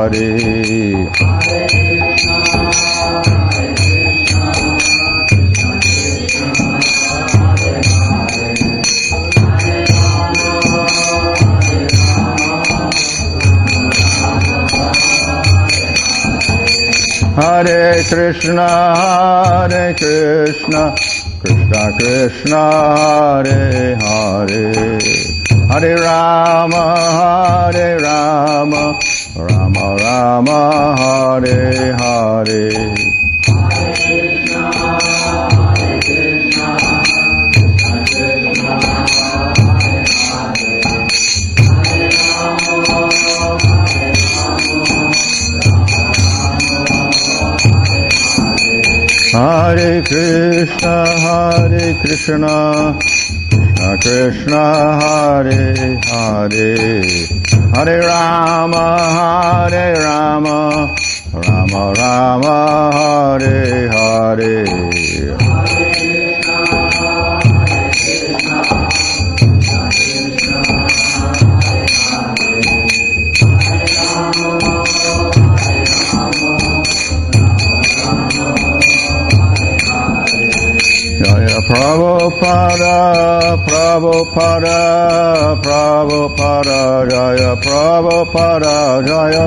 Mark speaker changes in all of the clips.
Speaker 1: Hare. Hare Krishna, Krishna Krishna, Hare Hare. Hare Rama, Rama Rama, Hare Hare. Hare Krishna, Krishna Krishna, Hare Hare. Hare Rama, Rama Rama, Hare Hare. Jaya Prabhupada, Prabhupada, Prabhupada, Jaya Prabhupada, Jaya.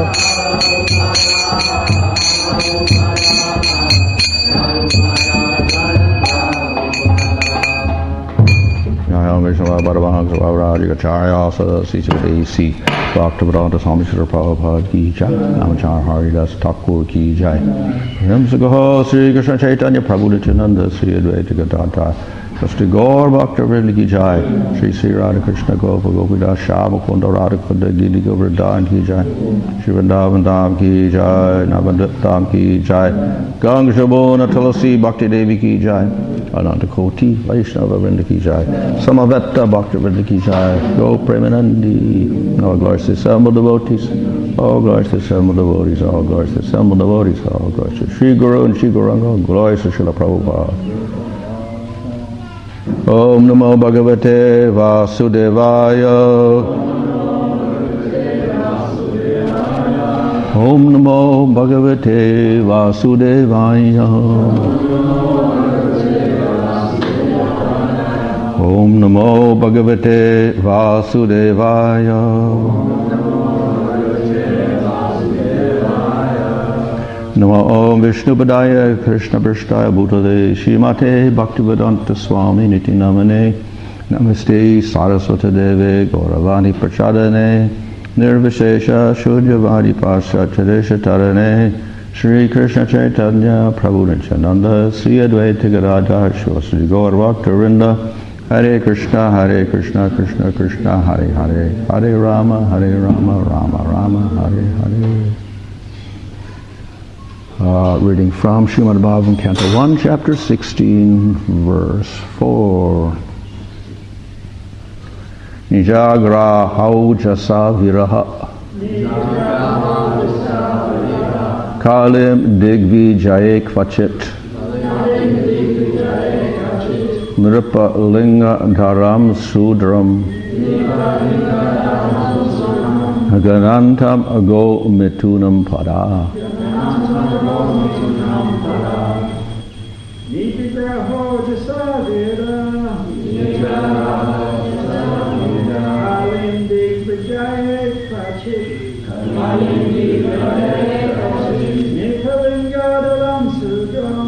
Speaker 1: Jaya Vishnu Bhagavan Swavaraj Acharya Sadasi A.C. Bhaktivedanta Swami Srila Prabhupada Ki Jai. Namacharya Haridas Thakur Ki Jai. Premsagaho Sri Krishna Chaitanya Prabhu Nityananda Sri Advaita Gadadhar Shri Gaur Bhakta Ki Jai. Shri Sri Radha Krishna Gopa Gopidas Shama Kunda Radha Kunda Giri Govardhan Ki Jai. Shri Vrindavan Dham Ki Jai. Navadvip Dham Ki Jai. Ganga Shabona Tulasi Bhakti Devi Ki Jai. Ananta Koti Vaishnava Vrinda Ki Jai. Samavetta Bhakta Vrinda Ki Jai. Go Premanandi. All glories to assembled devotees. All glories to assembled devotees. All glories to assembled devotees. All glories to Sri Guru and Sri Gauranga. All glories to Srila Prabhupada. Om Namo Bhagavate Vasudevaya. Om Namo Bhagavate Vasudevaya. Om Namo Bhagavate Vasudevaya. Namo Om Vishnu Padaya Krishna Prasthaya Bhutale Shrimate Bhaktivedanta Swami Niti Namane Namaste Saraswati Deve Gauravani Prachadane Nirvishesha Shudyavadi Pascha Chadesha Tarane Shri Krishna Chaitanya Prabhu Nityananda Sri Advaita Gadadhar Sri Gaur Bhaktarinda Hare Krishna, Krishna Krishna, Hare Hare, Hare Rama, Rama Rama, Hare Hare. Reading from Srimad Bhagavatam, Canto 1, Chapter 16, Verse 4. Nijagrahau jasa viraha Kalim digvijaye kvachit Nripa linga dharam sudram Ganantam ago mitunam pada.
Speaker 2: Nijagrahau jasa viraha Kalim digvijaye kvachit Nripa linga dharam sudram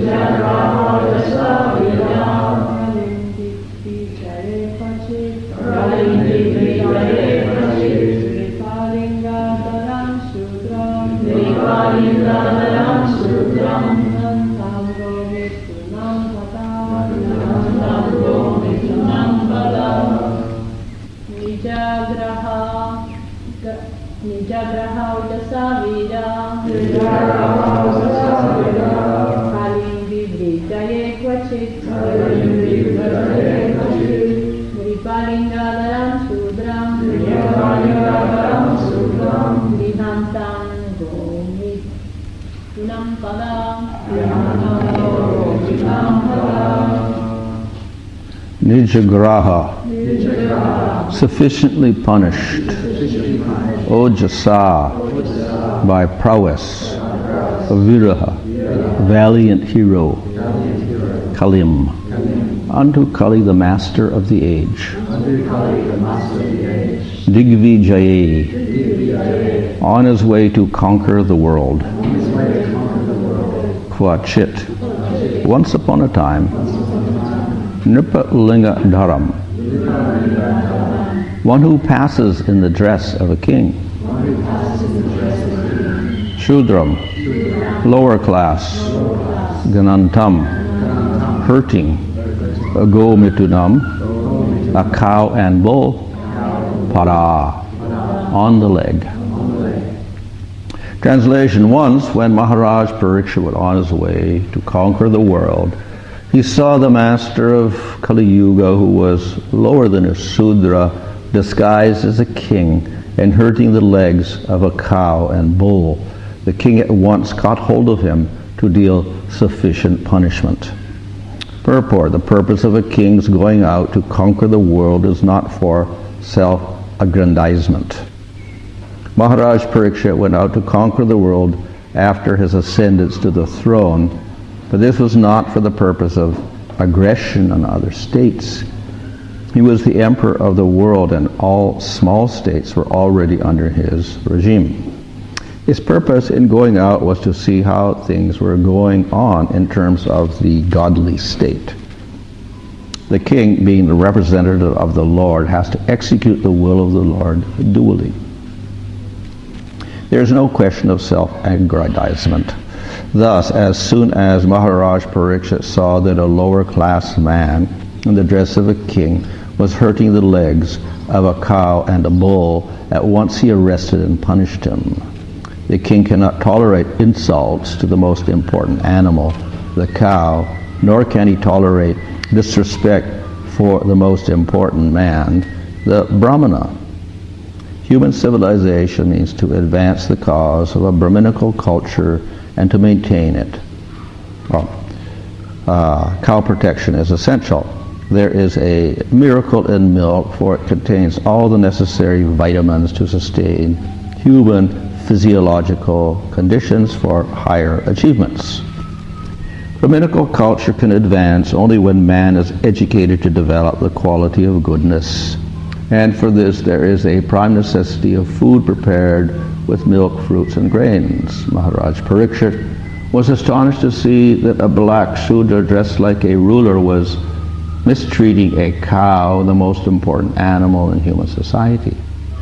Speaker 1: Nijagraha, sufficiently punished. Ojasa, by prowess. Viraha, valiant hero. Kalim, unto Kali the master of the age. Digvijaye, on his way to conquer the world. Kvachit, once upon a time. Nripalinga Dharam, one who passes in the dress of a king. Shudram, lower class. Ganantam, hurting. Go mitunam, a cow and bull. Para, on the leg. Translation: once when Maharaj Parikshit was on his way to conquer the world, he saw the master of Kali Yuga, who was lower than a Sudra, disguised as a king and hurting the legs of a cow and bull. The king at once caught hold of him to deal sufficient punishment. Purport: the purpose of a king's going out to conquer the world is not for self-aggrandizement. Maharaj Parikshit went out to conquer the world after his ascendance to the throne, but this was not for the purpose of aggression on other states. He was the emperor of the world, and all small states were already under his regime. His purpose in going out was to see how things were going on in terms of the godly state. The king, being the representative of the Lord, has to execute the will of the Lord duly. There is no question of self-aggrandizement. Thus, as soon as Maharaj Parikshit saw that a lower class man in the dress of a king was hurting the legs of a cow and a bull, at once he arrested and punished him. The king cannot tolerate insults to the most important animal, the cow, nor can he tolerate disrespect for the most important man, the Brahmana. Human civilization means to advance the cause of a Brahminical culture and to maintain it. Cow protection is essential. There is a miracle in milk, for it contains all the necessary vitamins to sustain human physiological conditions for higher achievements. Brahminical culture can advance only when man is educated to develop the quality of goodness. And for this there is a prime necessity of food prepared with milk, fruits, and grains. Maharaj Parikshit was astonished to see that a black Shudra dressed like a ruler was mistreating a cow, the most important animal in human society.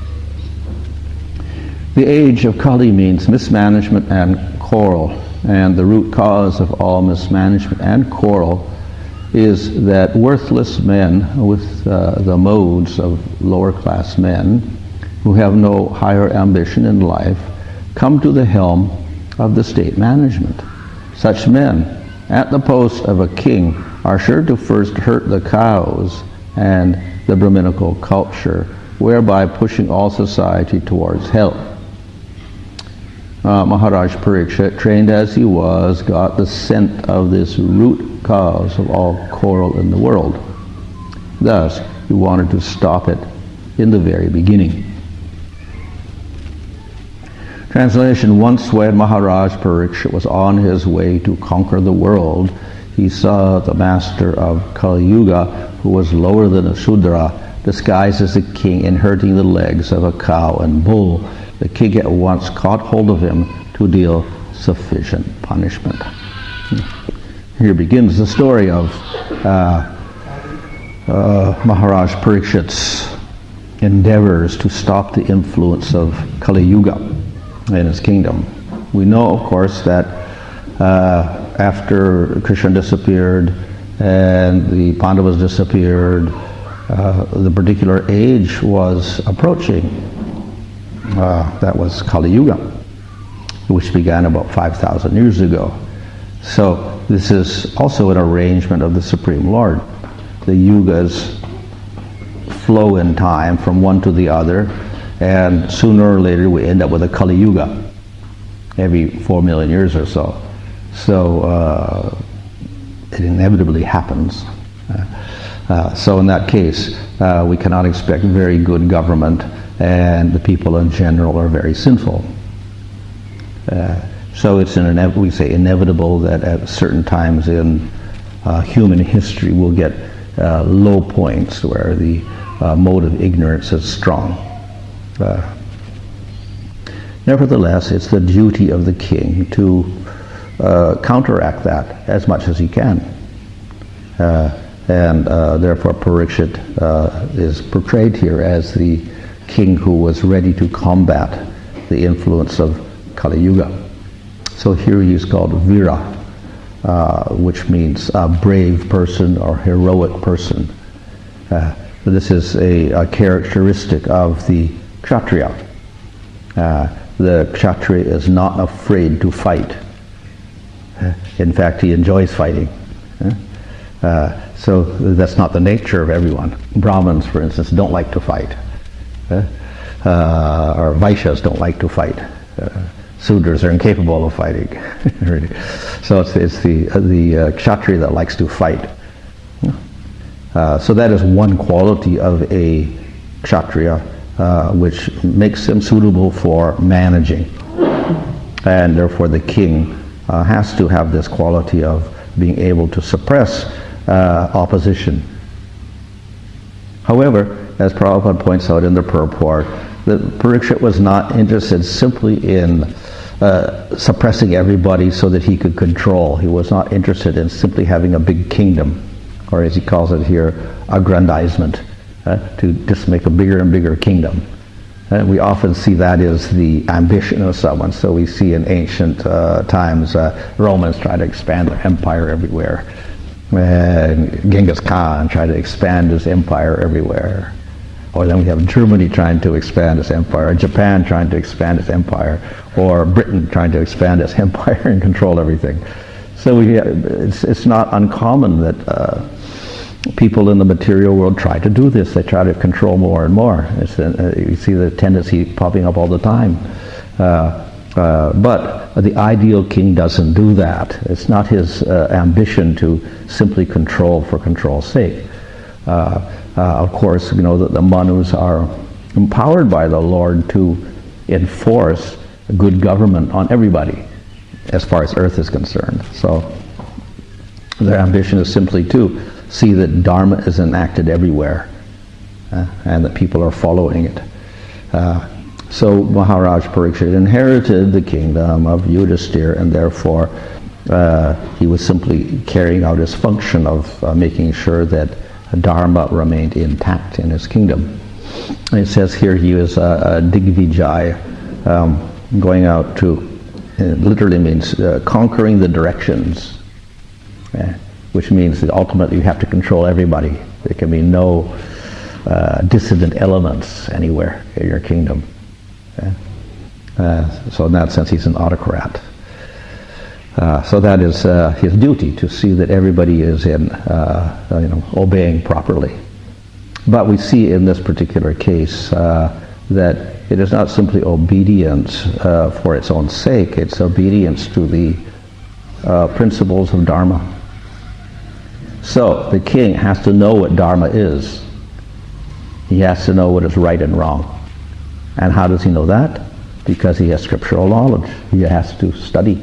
Speaker 1: The age of Kali means mismanagement and quarrel, and the root cause of all mismanagement and quarrel is that worthless men with the modes of lower class men who have no higher ambition in life come to the helm of the state management. Such men at the post of a king are sure to first hurt the cows and the Brahminical culture, whereby pushing all society towards hell. Maharaj Parikshit, trained as he was, got the scent of this root cause of all quarrel in the world. Thus, he wanted to stop it in the very beginning. Translation: once when Maharaj Parikshit was on his way to conquer the world, he saw the master of Kali Yuga, who was lower than a Shudra, disguised as a king and hurting the legs of a cow and bull. The king at once caught hold of him to deal sufficient punishment. Here begins the story of Maharaj Parikshit's endeavors to stop the influence of Kali Yuga in his kingdom. We know, of course, that after Krishna disappeared and the Pandavas disappeared, the particular age was approaching. That was Kali Yuga, which began about 5,000 years ago. So this is also an arrangement of the Supreme Lord. The yugas flow in time from one to the other, and sooner or later we end up with a Kali Yuga every 4 million years or so. So it inevitably happens. So in that case, we cannot expect very good government, and the people in general are very sinful. So it's we say inevitable that at certain times in human history we'll get low points where the mode of ignorance is strong. Nevertheless, it's the duty of the king to counteract that as much as he can. And therefore Parikshit is portrayed here as the king who was ready to combat the influence of Kali Yuga. So here he is called Vira, which means a brave person or heroic person. This is a characteristic of the Kshatriya. The Kshatriya is not afraid to fight. In fact, he enjoys fighting. So that's not the nature of everyone. Brahmins, for instance, don't like to fight. Or Vaishyas don't like to fight. Sudras are incapable of fighting. Really. So it's the Kshatriya that likes to fight. So that is one quality of a Kshatriya which makes him suitable for managing. And therefore the king has to have this quality of being able to suppress opposition. However, as Prabhupada points out in the purport, that Parikshit was not interested simply in suppressing everybody so that he could control. He was not interested in simply having a big kingdom, or as he calls it here, aggrandizement, to just make a bigger and bigger kingdom. We often see that as the ambition of someone. So we see in ancient times Romans try to expand their empire everywhere. Genghis Khan tried to expand his empire everywhere. Or then we have Germany trying to expand its empire, or Japan trying to expand its empire, or Britain trying to expand its empire and control everything. So it's not uncommon that people in the material world try to do this. They try to control more and more. You see the tendency popping up all the time. But the ideal king doesn't do that. It's not his ambition to simply control for control's sake. Of course, you know that the Manus are empowered by the Lord to enforce good government on everybody, as far as earth is concerned. So their ambition is simply to see that Dharma is enacted everywhere, and that people are following it. So Maharaj Parikshit inherited the kingdom of Yudhisthira, and therefore he was simply carrying out his function of making sure that Dharma remained intact in his kingdom. And it says here he was a Digvijay, going out to, it literally means conquering the directions, which means that ultimately you have to control everybody. There can be no dissident elements anywhere in your kingdom. So in that sense he's an autocrat. So that is his duty, to see that everybody is in, obeying properly. But we see in this particular case that it is not simply obedience for its own sake, it's obedience to the principles of Dharma. So the king has to know what Dharma is. He has to know what is right and wrong. And how does he know that? Because he has scriptural knowledge. He has to study.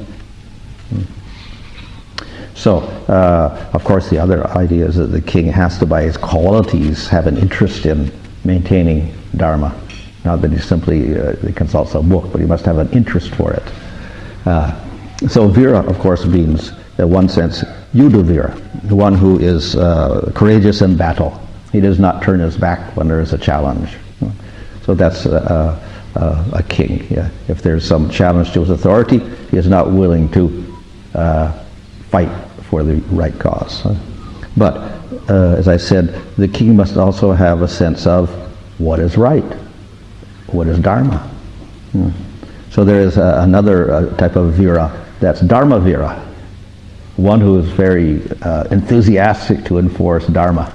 Speaker 1: So, of course, the other idea is that the king has to, by his qualities, have an interest in maintaining Dharma. Not that he simply consults a book, but he must have an interest for it. So Vira, of course, means in one sense, Yudhavira, the one who is courageous in battle. He does not turn his back when there is a challenge. So that's a king. Yeah. If there's some challenge to his authority, he is not willing to fight for the right cause. But, as I said, the king must also have a sense of what is right, what is dharma. So there is another type of vira, that's dharma vira, one who is very enthusiastic to enforce dharma.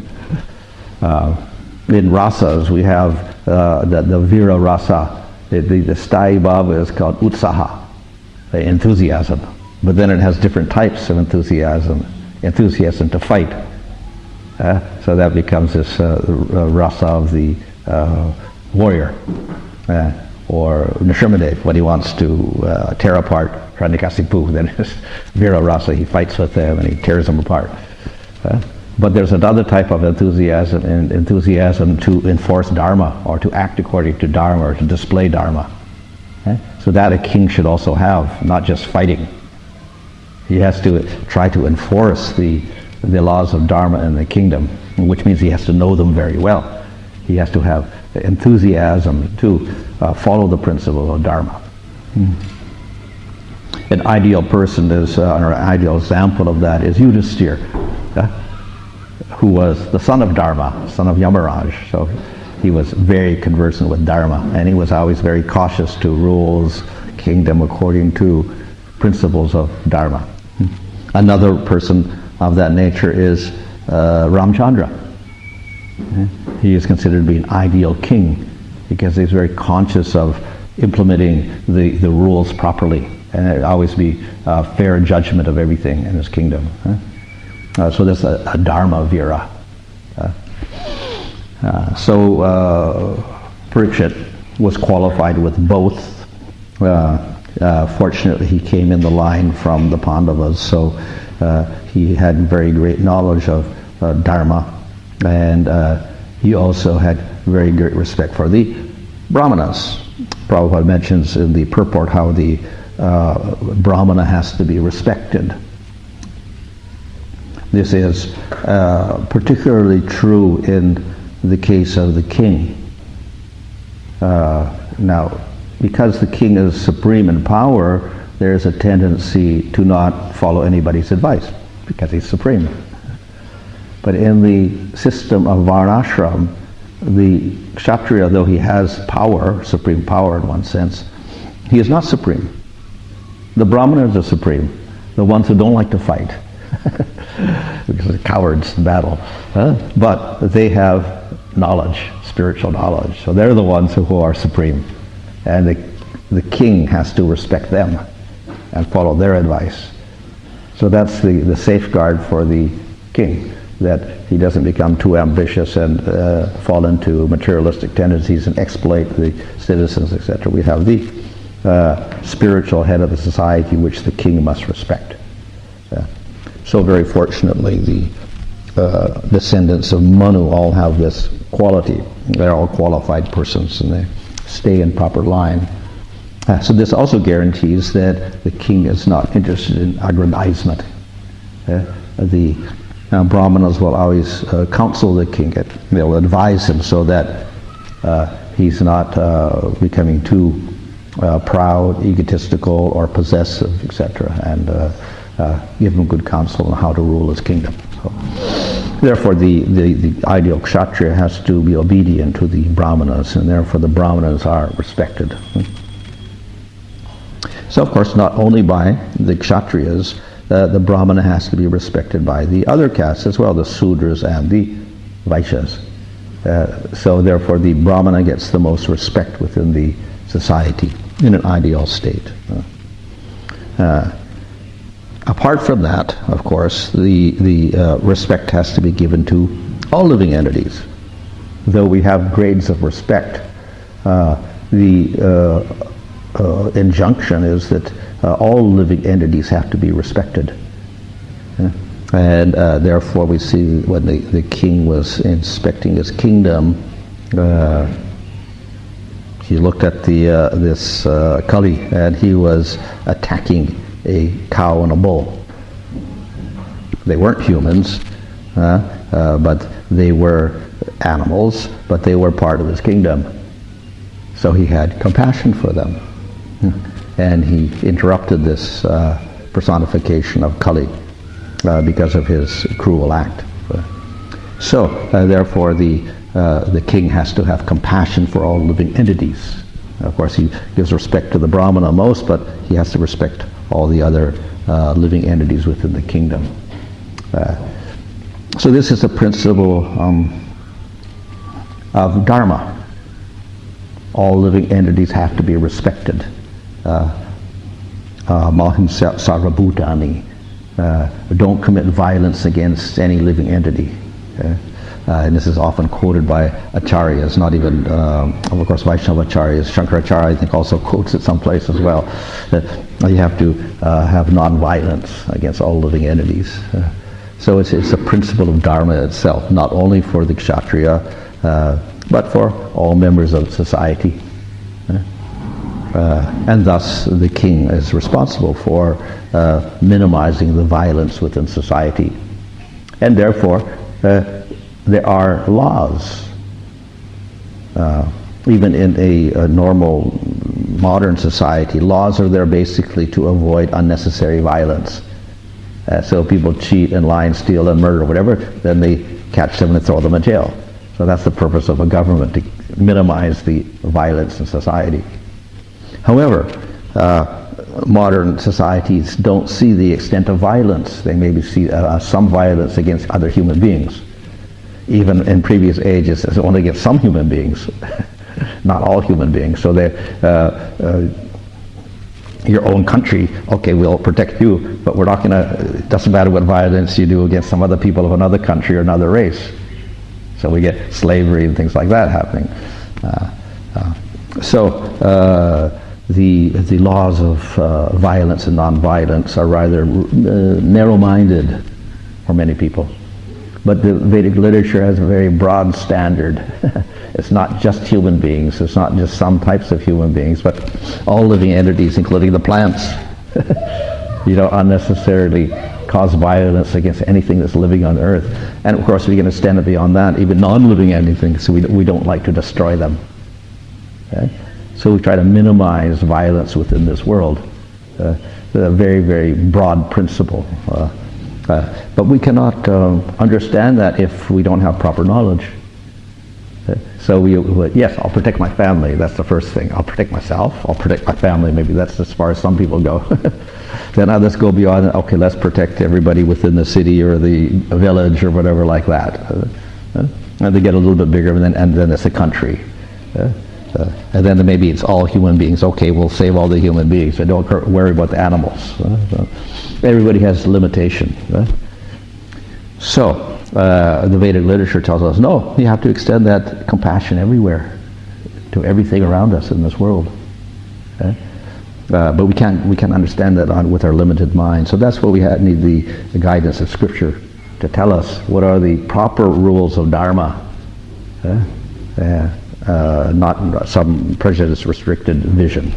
Speaker 1: In rasas, we have the vira rasa. The sthayi bhava is called utsaha, enthusiasm. But then it has different types of enthusiasm to fight. So that becomes this rasa of the warrior. Or Nrsimhadev, when he wants to tear apart Hiranyakasipu, then his vira rasa, he fights with them and he tears them apart. But there's another type of enthusiasm to enforce dharma, or to act according to dharma, or to display dharma. So that a king should also have, not just fighting. He has to try to enforce the laws of dharma in the kingdom, which means he has to know them very well. He has to have enthusiasm to follow the principle of dharma. An ideal person is, or an ideal example of that is Yudhisthira, who was the son of Dharma, son of Yamaraj. So he was very conversant with dharma, and he was always very cautious to rules kingdom according to principles of dharma. Another person of that nature is Ramchandra. He is considered to be an ideal king because he's very conscious of implementing the rules properly, and there always be fair judgment of everything in his kingdom. So there's a dharma vira. Parikshit was qualified with both. Fortunately, he came in the line from the Pandavas, so he had very great knowledge of dharma, and he also had very great respect for the Brahmanas. Prabhupada mentions in the purport how the Brahmana has to be respected. This is particularly true in the case of the king. Now, because the king is supreme in power, there is a tendency to not follow anybody's advice because he's supreme. But in the system of Varnashram, the Kshatriya, though he has power, supreme power in one sense, he is not supreme. The Brahmanas are supreme, the ones who don't like to fight, because they're cowards in battle. But they have knowledge, spiritual knowledge, so they're the ones who are supreme. And the king has to respect them and follow their advice. So that's the safeguard for the king, that he doesn't become too ambitious and fall into materialistic tendencies and exploit the citizens, etc. We have the spiritual head of the society which the king must respect. So very fortunately, the descendants of Manu all have this quality. They're all qualified persons and they stay in proper line. So this also guarantees that the king is not interested in aggrandizement. The Brahmanas will always counsel the king. They will advise him so that he's not becoming too proud, egotistical, or possessive, etc., and give him good counsel on how to rule his kingdom. So, therefore, the ideal kshatriya has to be obedient to the brahmanas, and therefore the brahmanas are respected. So, of course, not only by the kshatriyas, the brahmana has to be respected by the other castes as well, the sudras and the vaishyas. So, therefore, the brahmana gets the most respect within the society in an ideal state. Apart from that, of course, the respect has to be given to all living entities. Though we have grades of respect, the injunction is that all living entities have to be respected. And therefore we see when the king was inspecting his kingdom, he looked at this Kali, and he was attacking a cow and a bull. They weren't humans, but they were animals, but they were part of his kingdom. So he had compassion for them. And he interrupted this personification of Kali because of his cruel act. So, therefore, the king has to have compassion for all living entities. Of course, he gives respect to the Brahmana most, but he has to respect all the other living entities within the kingdom. So this is a principle of Dharma. All living entities have to be respected. Mahim Sarvabhutani. Don't commit violence against any living entity. And this is often quoted by acharyas, not even, of course, Vaishnava acharyas. Shankaracharya, I think, also quotes it someplace as well. You have to have non-violence against all living entities. So it's a principle of Dharma itself, not only for the Kshatriya, but for all members of society. And thus the king is responsible for minimizing the violence within society. And therefore, there are laws. Even in a normal modern society, laws are there basically to avoid unnecessary violence. So people cheat and lie and steal and murder or whatever, then they catch them and throw them in jail. So that's the purpose of a government, to minimize the violence in society. However, modern societies don't see the extent of violence. They maybe see some violence against other human beings. Even in previous ages, it's only against some human beings, not all human beings. So your own country, okay, we'll protect you, but we're not going to, it doesn't matter what violence you do against some other people of another country or another race. So we get slavery and things like that happening. The laws of violence and non-violence are rather narrow-minded for many people. But the Vedic literature has a very broad standard. It's not just human beings, it's not just some types of human beings, but all living entities, including the plants. You don't unnecessarily cause violence against anything that's living on earth. And of course we can extend it beyond that, even non-living entities, so we don't like to destroy them. Okay? So we try to minimize violence within this world. A very, very broad principle. But we cannot understand that if we don't have proper knowledge. So yes, I'll protect my family, that's the first thing. I'll protect myself, I'll protect my family, maybe that's as far as some people go. Then others go beyond, okay, let's protect everybody within the city or the village or whatever like that. And they get a little bit bigger, and then it's a country. And then maybe it's all human beings. Okay, we'll save all the human beings, but don't worry about the animals. Everybody has limitation. So, the Vedic literature tells us, no, you have to extend that compassion everywhere, to everything around us in this world. But we can't understand that with our limited mind. So that's what we need the guidance of Scripture to tell us what are the proper rules of Dharma. Not some prejudice restricted vision.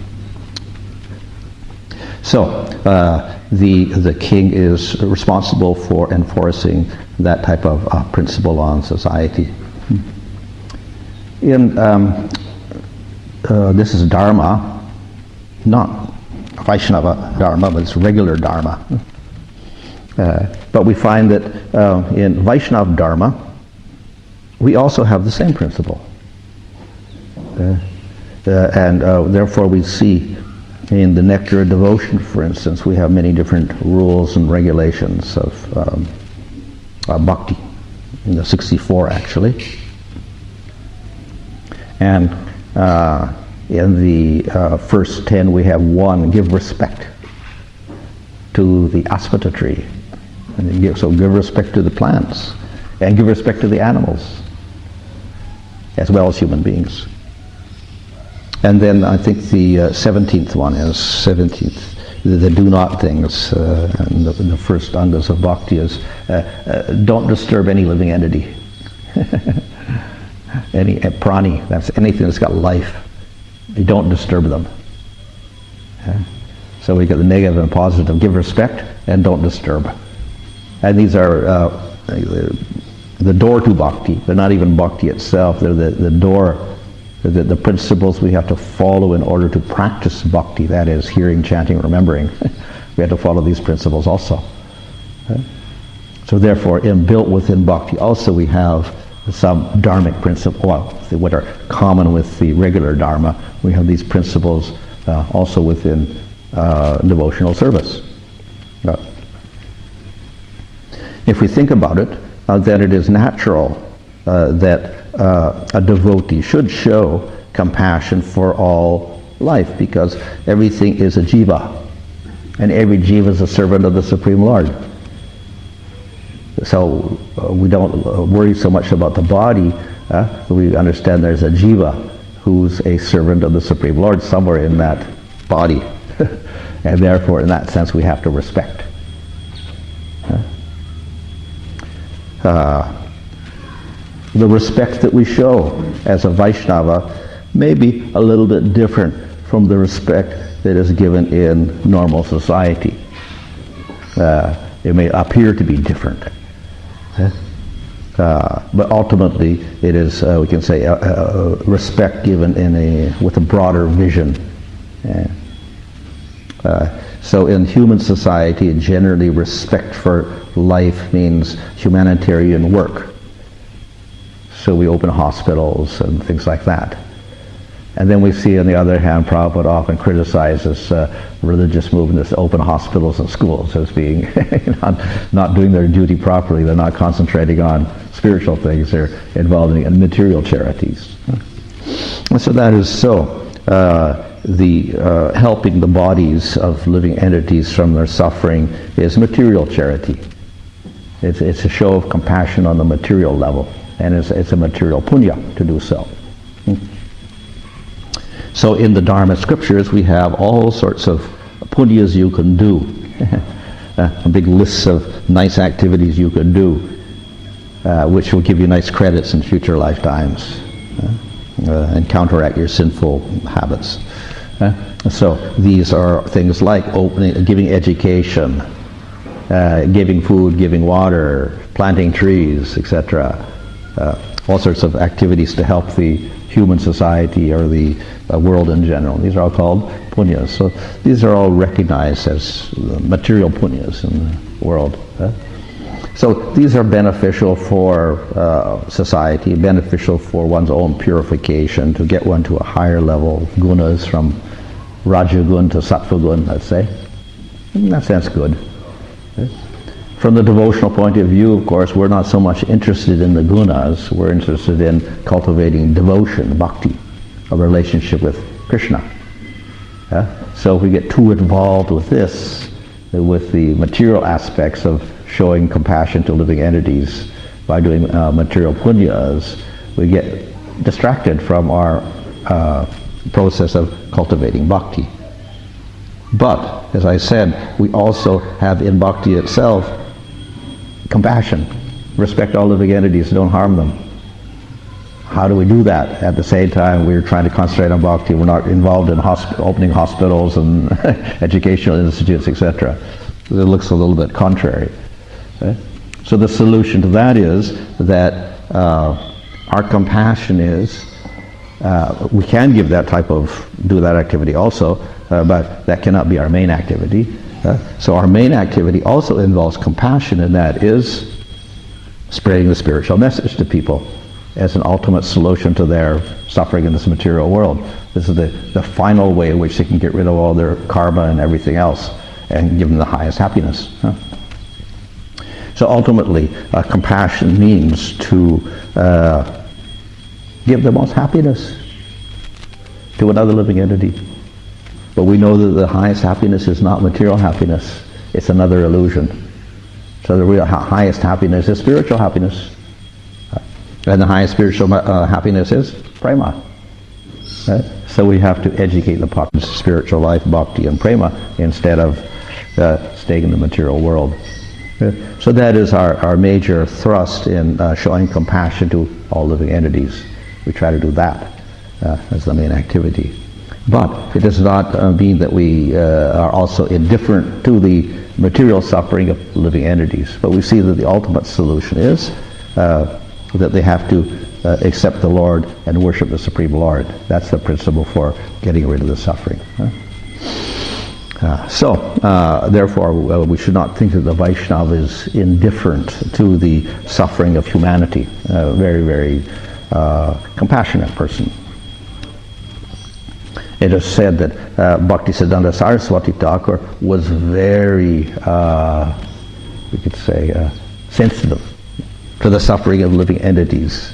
Speaker 1: So the king is responsible for enforcing that type of principle on society. This is Dharma, not Vaishnava Dharma, but it's regular Dharma. But we find that in Vaishnava Dharma, we also have the same principle. And therefore we see in the Nectar of Devotion, for instance, we have many different rules and regulations of bhakti, 64 actually. And in the first 10 we have 1, give respect to the aspata tree. And give respect to the plants, and give respect to the animals, as well as human beings. And then I think the 17th one is the do not things, and the first angas of bhakti is don't disturb any living entity. Any prani, that's anything that's got life. You don't disturb them. So we get the negative and positive, give respect and don't disturb. And these are the door to bhakti. They're not even bhakti itself. They're the door, the principles we have to follow in order to practice bhakti. That is, hearing, chanting, remembering. We have to follow these principles also. So therefore, inbuilt within bhakti also we have some dharmic principles, well, what are common with the regular dharma. We have these principles also within devotional service. If we think about it, then it is natural that a devotee should show compassion for all life, because everything is a jiva, and every jiva is a servant of the Supreme Lord. So we don't worry so much about the body. We understand there's a jiva who's a servant of the Supreme Lord somewhere in that body. And therefore, in that sense, we have to respect. The respect that we show as a Vaishnava may be a little bit different from the respect that is given in normal society. It may appear to be different. But ultimately, it is, we can say, respect given with a broader vision. So in human society, generally respect for life means humanitarian work. So we open hospitals and things like that. And then we see, on the other hand, Prabhupada often criticizes religious movements that open hospitals and schools as being not doing their duty properly. They're not concentrating on spiritual things. They're involved in material charities. And so that is so. Helping the bodies of living entities from their suffering is material charity. It's a show of compassion on the material level, and it's a material punya to do so. So in the Dharma scriptures, we have all sorts of punyas you can do, a big list of nice activities you can do, which will give you nice credits in future lifetimes and counteract your sinful habits. So these are things like giving education, giving food, giving water, planting trees, etc. All sorts of activities to help the human society or the world in general. These are all called punyas. So these are all recognized as material punyas in the world. So these are beneficial for society, beneficial for one's own purification, to get one to a higher level, gunas from Rajagun to Sattvagun, let's say. In that sense, good. From the devotional point of view, of course, we're not so much interested in the gunas. We're interested in cultivating devotion, bhakti, a relationship with Krishna. So if we get too involved with this, with the material aspects of showing compassion to living entities by doing material punyas, we get distracted from our process of cultivating bhakti. But, as I said, we also have in bhakti itself compassion. Respect all living entities, don't harm them. How do we do that? At the same time, we're trying to concentrate on bhakti. We're not involved in opening hospitals and educational institutes, etc. It looks a little bit contrary. So the solution to that is that our compassion is, we can give that do that activity also, but that cannot be our main activity. So our main activity also involves compassion, and that is spreading the spiritual message to people as an ultimate solution to their suffering in this material world. This is the final way in which they can get rid of all their karma and everything else and give them the highest happiness. So ultimately, compassion means to give the most happiness to another living entity. But we know that the highest happiness is not material happiness. It's another illusion. So the real highest happiness is spiritual happiness. And the highest spiritual happiness is prema. So we have to educate the populace of spiritual life, bhakti and prema, instead of staying in the material world. So that is our major thrust in showing compassion to all living entities. We try to do that as the main activity. But it does not mean that we are also indifferent to the material suffering of living entities. But we see that the ultimate solution is that they have to accept the Lord and worship the Supreme Lord. That's the principle for getting rid of the suffering. Therefore, we should not think that the Vaishnava is indifferent to the suffering of humanity. Very, very compassionate person. It is said that Bhaktisiddhanta Saraswati Thakur was very, we could say, sensitive to the suffering of living entities.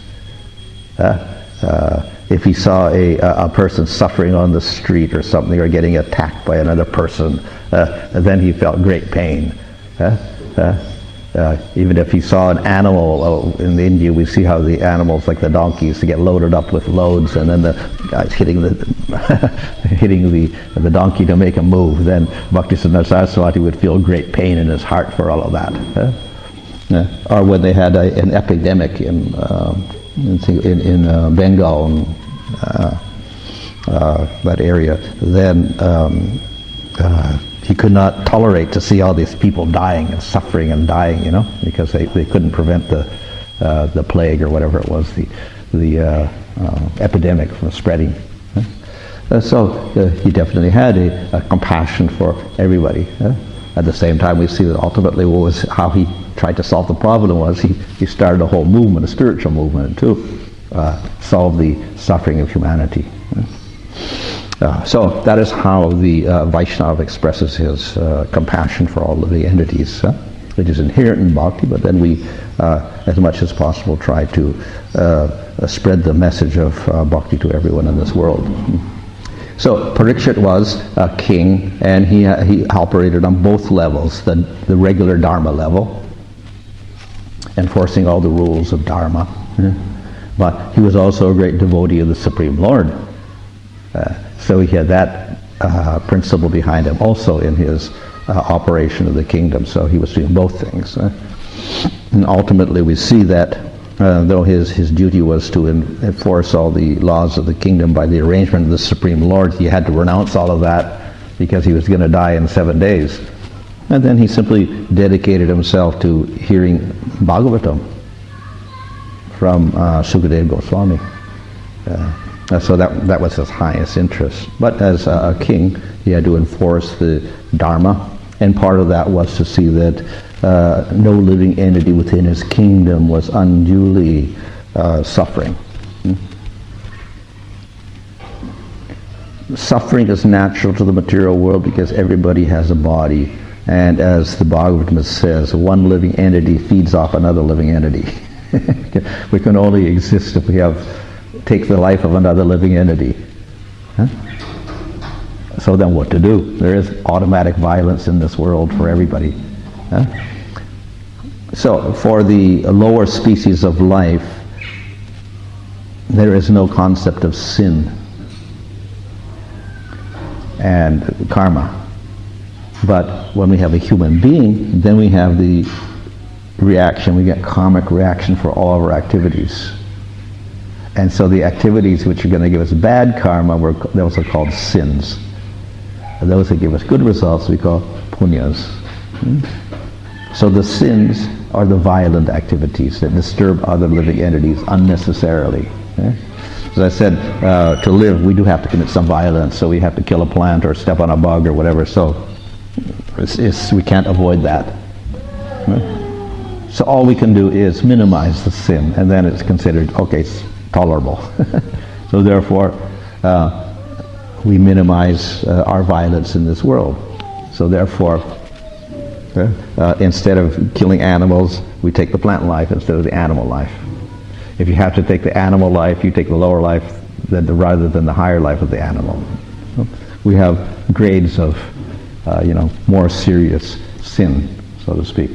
Speaker 1: If he saw a person suffering on the street or something, or getting attacked by another person, then he felt great pain. Even if he saw an animal, in India we see how the animals, like the donkeys, to get loaded up with loads, and then the guy's hitting the donkey to make a move, then Bhaktisiddhanta Saraswati would feel great pain in his heart for all of that. Or when they had an epidemic in Bengal, that area, then he could not tolerate to see all these people dying and suffering and dying, because they couldn't prevent the plague or whatever it was, the epidemic from spreading. So he definitely had a compassion for everybody. At the same time, we see that ultimately how he tried to solve the problem was he started a whole movement, a spiritual movement, to solve the suffering of humanity. So that is how the Vaishnava expresses his compassion for all living entities. It is inherent in bhakti, but then we, as much as possible, try to spread the message of bhakti to everyone in this world. So Parikshit was a king, and he operated on both levels, the regular Dharma level, enforcing all the rules of Dharma. But he was also a great devotee of the Supreme Lord. So he had that principle behind him also in his operation of the kingdom. So he was doing both things. And ultimately we see that though his duty was to enforce all the laws of the kingdom by the arrangement of the Supreme Lord, he had to renounce all of that because he was going to die in 7 days. And then he simply dedicated himself to hearing Bhagavatam from Sukadeva Goswami. So that was his highest interest. But as a king, he had to enforce the Dharma, and part of that was to see that no living entity within his kingdom was unduly suffering. Suffering is natural to the material world because everybody has a body, and as the Bhagavatam says, one living entity feeds off another living entity. We can only exist if we take the life of another living entity. So then what to do? There is automatic violence in this world for everybody. So for the lower species of life, there is no concept of sin and karma. But when we have a human being, then we have the reaction, we get karmic reaction for all of our activities. And so the activities which are going to give us bad karma, those are called sins. And those that give us good results we call punyas. So the sins are the violent activities that disturb other living entities unnecessarily. As I said, to live we do have to commit some violence, so we have to kill a plant or step on a bug or whatever, so we can't avoid that. So all we can do is minimize the sin, and then it's considered, okay, it's tolerable. So therefore, we minimize our violence in this world. So therefore, instead of killing animals, we take the plant life instead of the animal life. If you have to take the animal life, you take the lower life rather than the higher life of the animal. So we have grades of, more serious sin, so to speak.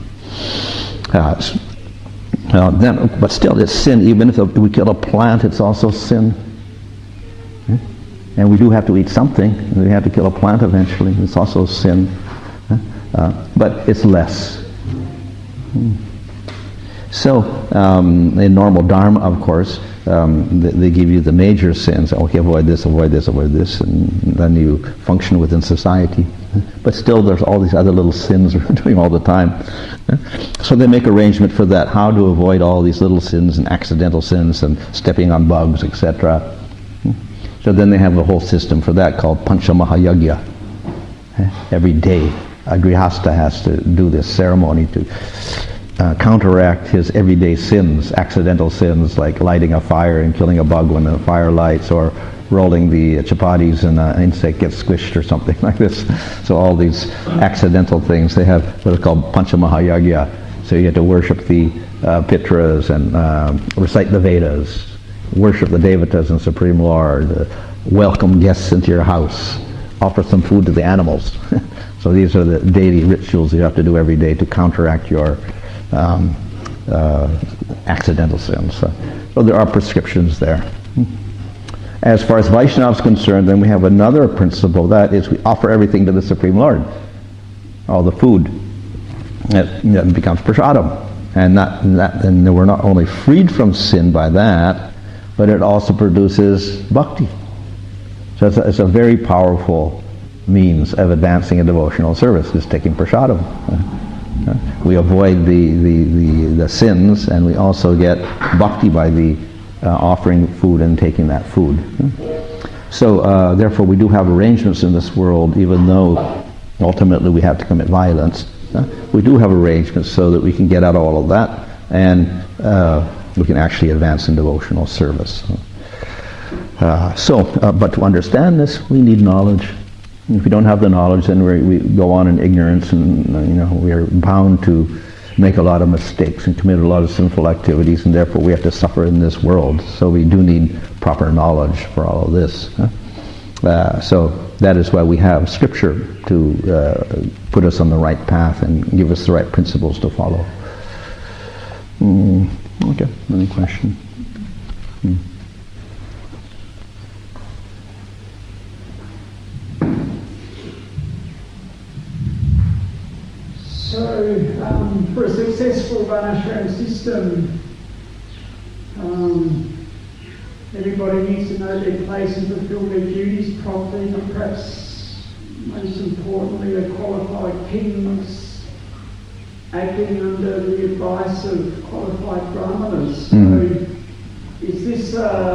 Speaker 1: But still, it's sin. Even if we kill a plant, it's also sin. And we do have to eat something. We have to kill a plant eventually. It's also sin. But it's less. So, in normal Dharma, of course, they give you the major sins. Okay, avoid this, avoid this, avoid this, and then you function within society. But still, there's all these other little sins we're doing all the time. So they make arrangement for that, how to avoid all these little sins and accidental sins and stepping on bugs, etc. So then they have a whole system for that called Panchamahayagya. Every day, a grihasta has to do this ceremony to counteract his everyday sins, accidental sins like lighting a fire and killing a bug when the fire lights, or rolling the chapatis and an insect gets squished or something like this. So all these accidental things, they have what is called Panchamahayagya. So you have to worship the Pitras and recite the Vedas, worship the Devatas and Supreme Lord, welcome guests into your house, offer some food to the animals. So these are the daily rituals you have to do every day to counteract your accidental sins. So there are prescriptions there. As far as Vaishnava is concerned, then we have another principle, that is we offer everything to the Supreme Lord. All the food. It becomes prasadam. And we're not only freed from sin by that, but it also produces bhakti. So it's a very powerful means of advancing a devotional service, is taking prasadam. We avoid the sins, and we also get bhakti by the offering food and taking that food. So therefore we do have arrangements in this world, even though ultimately we have to commit violence. We do have arrangements so that we can get out all of that, and we can actually advance in devotional service. But to understand this, we need knowledge. If we don't have the knowledge, then we go on in ignorance, and we are bound to make a lot of mistakes and commit a lot of sinful activities, and therefore we have to suffer in this world. So we do need proper knowledge for all of this. So that is why we have Scripture to put us on the right path and give us the right principles to follow. Okay, any question?
Speaker 2: So, for a successful Varnashram system, everybody needs to know their place and fulfill their duties properly, and perhaps most importantly, the qualified kings acting under the advice of qualified brahmanas. So, is this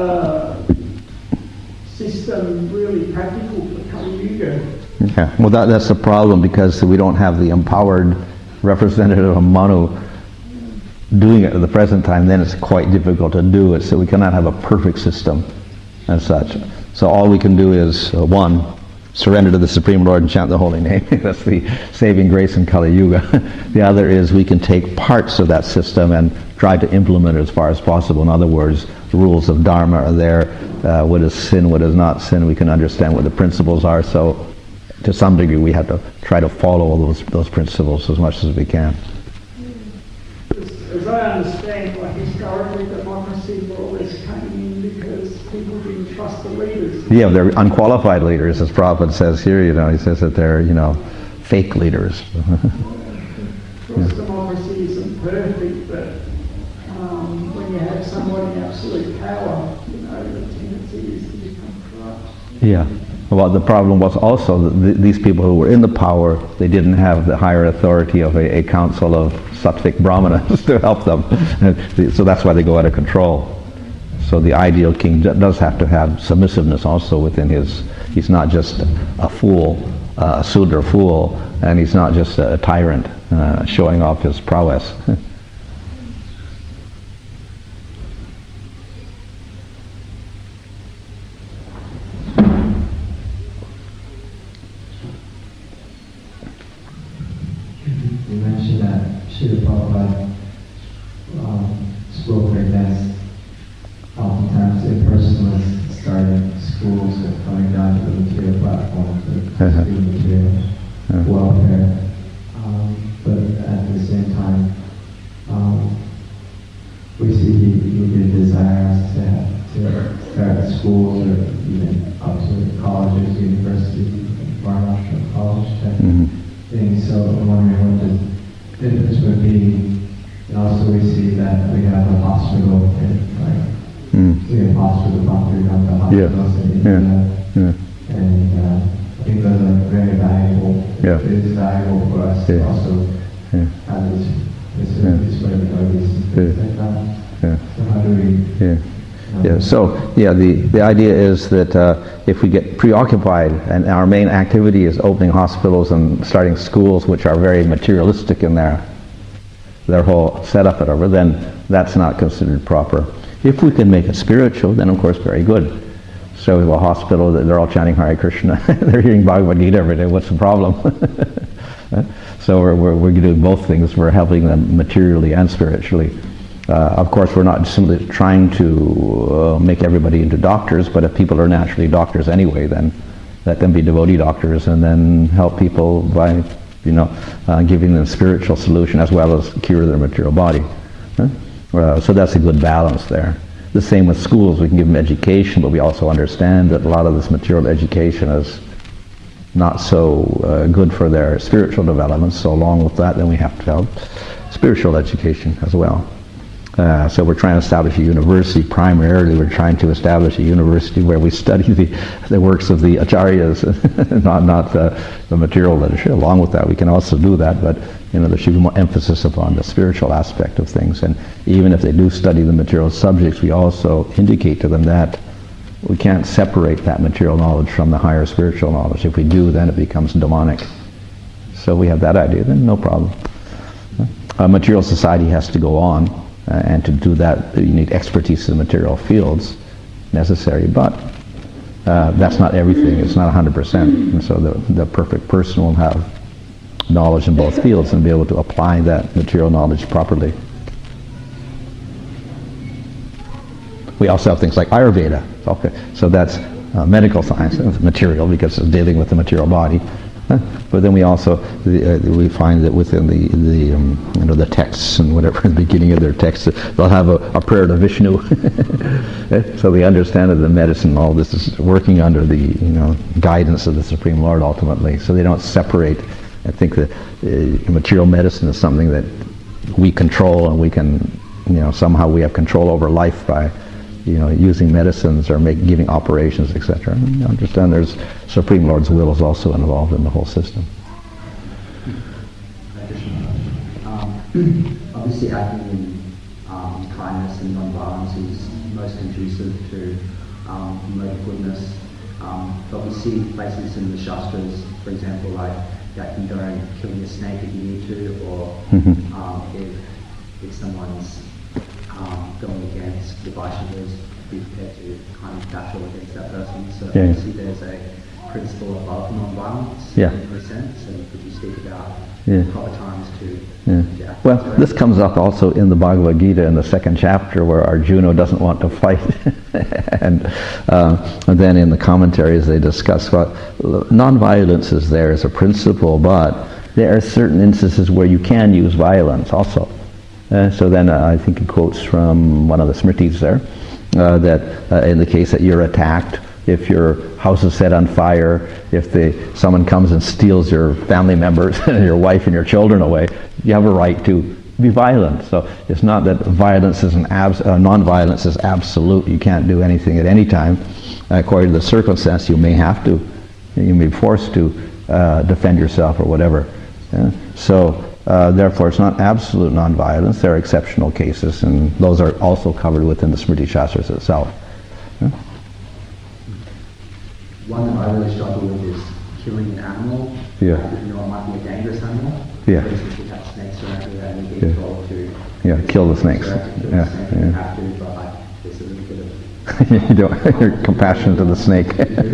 Speaker 2: system really practical for Kali Yuga?
Speaker 1: Yeah, well that's the problem, because we don't have the empowered representative of Manu doing it at the present time. Then it's quite difficult to do it, so we cannot have a perfect system as such. So all we can do is, one, surrender to the Supreme Lord and chant the holy name. That's the saving grace in Kali Yuga. The other is we can take parts of that system and try to implement it as far as possible. In other words, the rules of Dharma are there. What is sin, what is not sin, we can understand what the principles are. So to some degree we have to try to follow those principles as much as we can.
Speaker 2: As I understand, historically democracy more or less came in because people didn't trust the leaders.
Speaker 1: Yeah, they're unqualified leaders, as Prabhupada says here. He says that they're fake leaders.
Speaker 2: Of course, democracy isn't perfect, but when you have somebody in absolute power, the tendency is to become corrupt.
Speaker 1: Yeah. Well, the problem was also that these people who were in the power, they didn't have the higher authority of a council of sattvic brahmanas to help them. So that's why they go out of control. So the ideal king does have to have submissiveness also within his. He's not just a fool, a Sudra fool, and he's not just a tyrant showing off his prowess.
Speaker 3: You mentioned that Srila Prabhupada spoke very best. Oftentimes a person was starting schools or coming down to the material platform to do material welfare. But at the same time, we see he did desire us to start schools or even up to colleges, universities, Varnashram college type thing. So I'm wondering what the difference would be. And also we see that we have a hospital in the Apostle, the Doctor, Dr. Hospitals in India. And I think those are very valuable.
Speaker 1: Yeah.
Speaker 3: It is valuable for us to also have this way of notice and things like that. So how do we...
Speaker 1: So the idea is that if we get preoccupied and our main activity is opening hospitals and starting schools, which are very materialistic in their whole setup, whatever, then that's not considered proper. If we can make it spiritual, then of course very good. So we have a hospital that they're all chanting Hare Krishna, they're hearing Bhagavad Gita every day. What's the problem? So we're doing both things. We're helping them materially and spiritually. Of course, we're not simply trying to make everybody into doctors, but if people are naturally doctors anyway, then let them be devotee doctors, and then help people by, giving them spiritual solution as well as cure their material body. So that's a good balance there. The same with schools. We can give them education, but we also understand that a lot of this material education is not so good for their spiritual development. So along with that, then we have to help spiritual education as well. So we're trying to establish a university. Primarily, we're trying to establish a university where we study the works of the acharyas, not the material literature. Along with that, we can also do that, but there should be more emphasis upon the spiritual aspect of things. And even if they do study the material subjects, we also indicate to them that we can't separate that material knowledge from the higher spiritual knowledge. If we do, then it becomes demonic. So we have that idea, then no problem. Material society has to go on. And to do that, you need expertise in material fields necessary, but that's not everything. It's not 100%. And so the perfect person will have knowledge in both fields and be able to apply that material knowledge properly. We also have things like Ayurveda. Okay, so that's medical science, material, because it's dealing with the material body. But then we also we find that within the texts and whatever, in the beginning of their texts, they'll have a prayer to Vishnu. So they understand that the medicine, all this is working under the guidance of the Supreme Lord ultimately. So they don't separate. I think that material medicine is something that we control, and we can somehow we have control over life by using medicines or giving operations, etc. Understand there's Supreme Lord's will is also involved in the whole system.
Speaker 4: Obviously acting in kindness and non-violence is most conducive to promote goodness. But we see places in the Shastras, for example, like that condone killing a snake if you need to, or if someone's going against the Vaishnavas, be prepared to kind of battle against that person. So obviously there's a principle of non-violence in a sense, and could you speak about proper times to act?
Speaker 1: Well, this comes up also in the Bhagavad Gita in the 2nd chapter, where Arjuna doesn't want to fight. and then in the commentaries they discuss non-violence is there as a principle, but there are certain instances where you can use violence also. So then I think it quotes from one of the Smritis there, that in the case that you're attacked, if your house is set on fire, if someone comes and steals your family members and your wife and your children away, you have a right to be violent. So it's not that violence is non-violence is absolute. You can't do anything at any time. According to the circumstance, you may be forced to defend yourself or whatever. So therefore, it's not absolute non-violence. There are exceptional cases, and those are also covered within the Smriti Shastras itself.
Speaker 4: One that I really struggle with is killing an animal. It might be a dangerous animal. For instance, we have snakes around here, and we get told to
Speaker 1: kill the snakes.
Speaker 4: You have to, but there's a little bit of
Speaker 1: you're compassionate to the snake.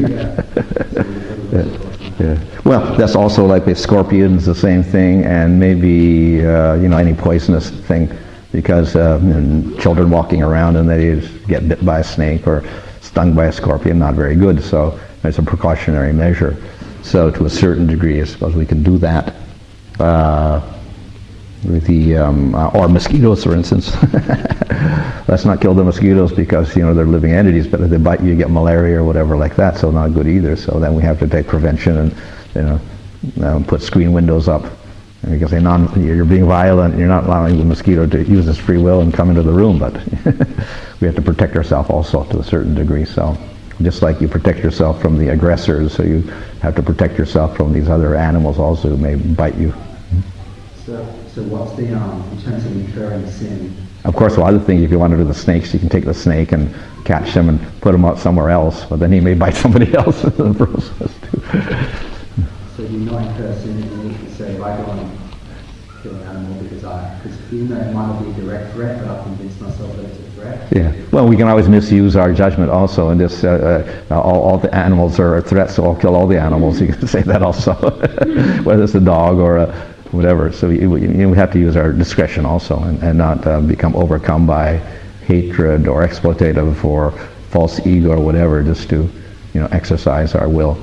Speaker 1: Well, that's also like with scorpions, the same thing, and maybe any poisonous thing, because children walking around and they get bit by a snake or stung by a scorpion, not very good. So it's a precautionary measure. So to a certain degree, I suppose we can do that. With or mosquitoes, for instance. Let's not kill the mosquitoes because they're living entities, but if they bite you, you get malaria or whatever like that, so not good either. So then we have to take prevention and put screen windows up Because you're being violent, you're not allowing the mosquito to use its free will and come into the room, but we have to protect ourselves also to a certain degree. So just like you protect yourself from the aggressors, so you have to protect yourself from these other animals also who may bite you.
Speaker 4: So what's the, in terms of incurring sin?
Speaker 1: Of course, a lot of things, if you want to do the snakes, you can take the snake and catch him and put him out somewhere else, but then he may bite somebody else in the process too.
Speaker 4: So you not incur sin, you can say, if I go and kill an animal because even though it might not be a direct threat, but I've convinced myself that it's a threat.
Speaker 1: Yeah. Well, we can always misuse our judgment also, and this all the animals are threats, so I'll kill all the animals. You can say that also, whether it's a dog or a whatever. So we have to use our discretion also, and not become overcome by hatred or exploitative or false ego or whatever, just to exercise our will.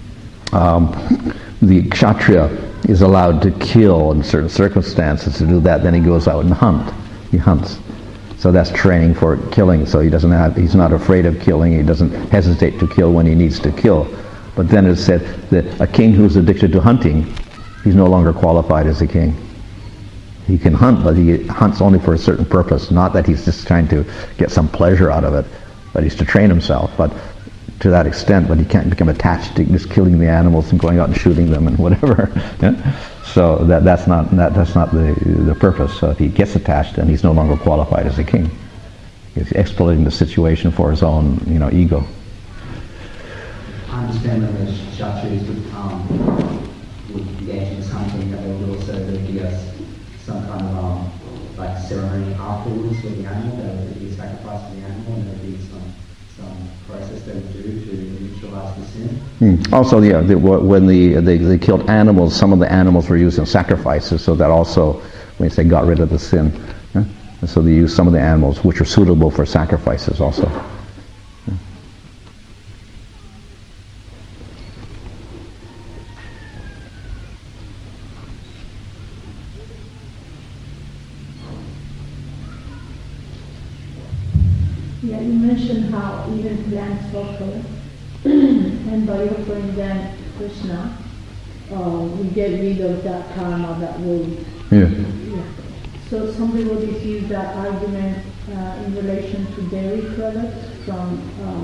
Speaker 1: The kshatriya is allowed to kill in certain circumstances. To do that, then he goes out and he hunts. So that's training for killing. So he's not afraid of killing. He doesn't hesitate to kill when he needs to kill. But then it's said that a king who's addicted to hunting, he's no longer qualified as a king. He can hunt, but he hunts only for a certain purpose. Not that he's just trying to get some pleasure out of it, but he's to train himself. But to that extent, but he can't become attached to just killing the animals and going out and shooting them and whatever. Yeah? So that's not the purpose. So if he gets attached, then he's no longer qualified as a king. He's exploiting the situation for his own ego.
Speaker 4: I understand that the kshatriyas would engage in this hunting, that they would also give us some kind of like ceremony afterwards for the animal. There would be a sacrifice for the animal, and there would be some process they would do to neutralize the sin.
Speaker 1: Also, when they killed animals, some of the animals were used in sacrifices, so that also, when you say got rid of the sin, yeah? And so they used some of the animals which are suitable for sacrifices also. Yeah.
Speaker 5: Yeah, you mentioned how even plants offer, and by offering them Krishna, we get rid of that karma, that wound.
Speaker 1: Yeah.
Speaker 5: So some people use that argument in relation to dairy products from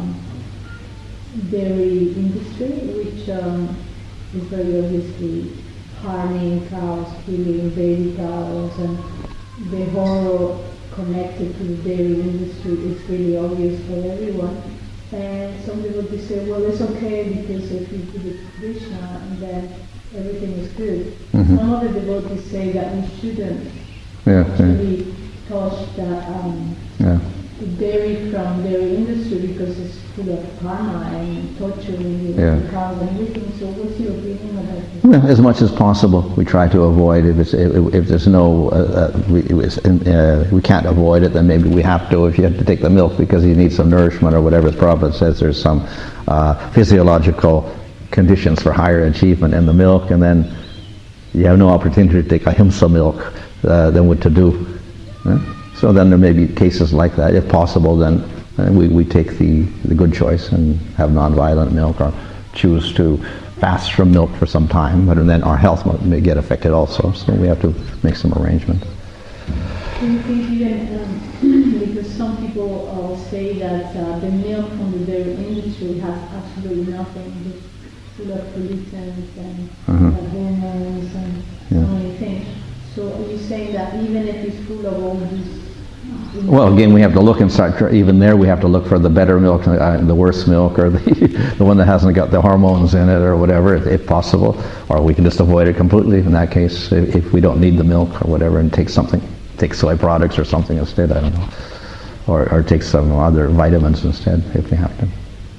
Speaker 5: dairy industry, which is very obviously harming cows, killing baby cows, and the horror connected to the dairy industry is really obvious for everyone. And some people just say, well, it's okay because if you do it Krishna, and then everything is good.
Speaker 1: Mm-hmm.
Speaker 5: Some of the devotees say that we shouldn't actually touch that dairy from dairy industry because it's full of karma and torturing the cows and everything. So what's your opinion about this?
Speaker 1: Well, as much as possible, we try to avoid. If there's no, we can't avoid it, then maybe we have to. If you have to take the milk because you need some nourishment or whatever, the Prabhupada says there's some physiological conditions for higher achievement in the milk, and then you have no opportunity to take ahimsa milk, then what to do? So then there may be cases like that. If possible, then we take the good choice and have non-violent milk, or choose to fast from milk for some time, but then our health may get affected also, so we have to make some arrangement.
Speaker 5: Do you think even, because some people say that the milk from the dairy industry has absolutely nothing, just full of pollutants and hormones and so many things. So are you saying that even if it's full of all these...
Speaker 1: Well, again, we have to look inside. Even there, we have to look for the better milk, the worse milk, or the one that hasn't got the hormones in it, or whatever, if possible. Or we can just avoid it completely. In that case, if we don't need the milk or whatever, and take soy products or something instead. I don't know, or take some other vitamins instead if we have to.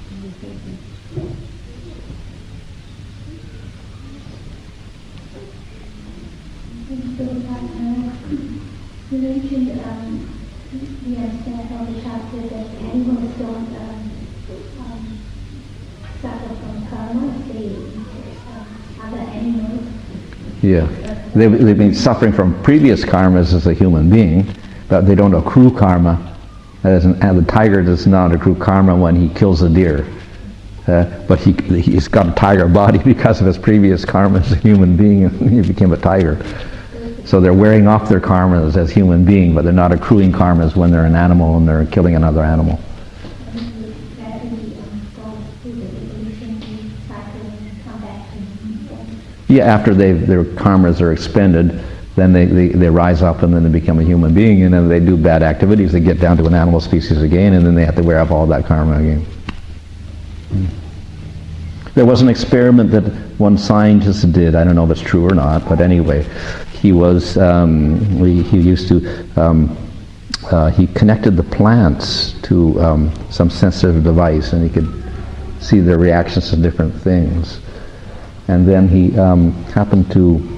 Speaker 6: You mentioned yesterday on the chapter that animals don't suffer from karma, other animals.
Speaker 1: Yeah, they've been suffering from previous karmas as a human being, but they don't accrue karma. And the tiger does not accrue karma when he kills a deer. but he's got a tiger body because of his previous karma as a human being, and he became a tiger. So they're wearing off their karmas as human being, but they're not accruing karmas when they're an animal and they're killing another animal. Yeah, after their karmas are expended, then they rise up and then they become a human being, and then they do bad activities, they get down to an animal species again, and then they have to wear off all that karma again. There was an experiment that one scientist did. I don't know if it's true or not, but anyway, he used to he connected the plants to some sensitive device, and he could see their reactions to different things. And then he happened to,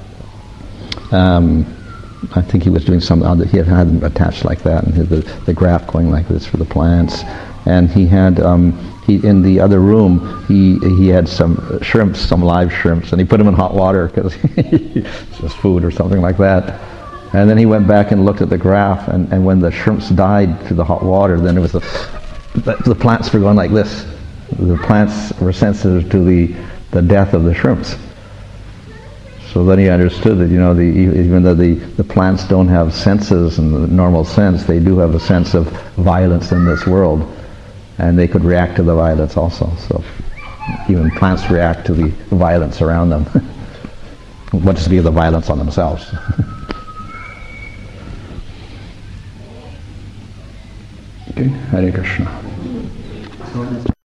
Speaker 1: I think he was doing some other, he had them attached like that, and the graph going like this for the plants. And he had, in the other room, he had some shrimps, some live shrimps, and he put them in hot water because it's just food or something like that. And then he went back and looked at the graph, and when the shrimps died through the hot water, then it was the plants were going like this. The plants were sensitive to the death of the shrimps. So then he understood that, even though the plants don't have senses in the normal sense, they do have a sense of violence in this world, and they could react to the violence also. So even plants react to the violence around them, what is to be the violence on themselves. Okay, Hare Krishna.